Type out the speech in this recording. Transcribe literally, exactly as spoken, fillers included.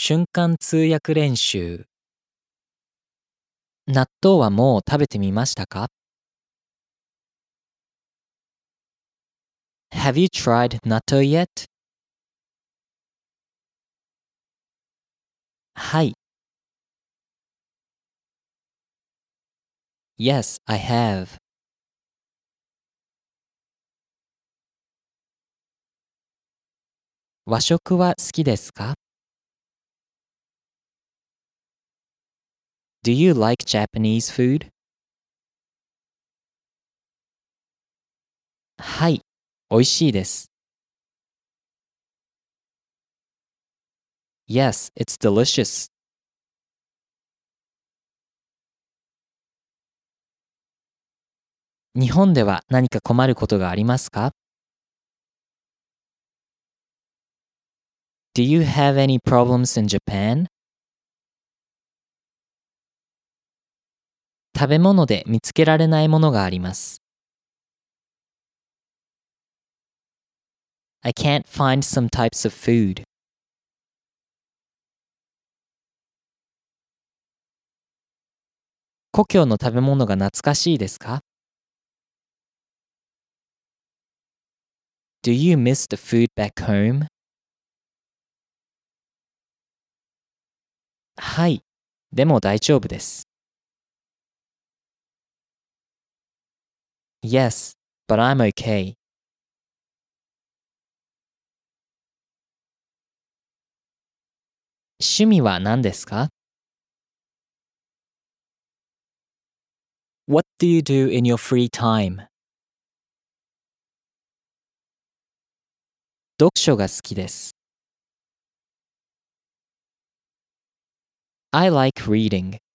瞬間通訳練習。納豆はもう食べてみましたか？ Have you tried natto yet? はい。Yes, I have. 和食は好きですか？ Do you like Japanese food? はい。美味しいです。Yes, it's delicious. 日本では何か困ることがありますか？ Do you have any problems in Japan? 食べ物で見つけられないものがあります。I can't find some types of food. 故郷の食べ物が懐かしいですか？ Do you miss the food back home? はい。でも大丈夫です。Yes, but I'm okay. 趣味は何ですか？ What do you do in your free time? 読書が好きです。I like reading.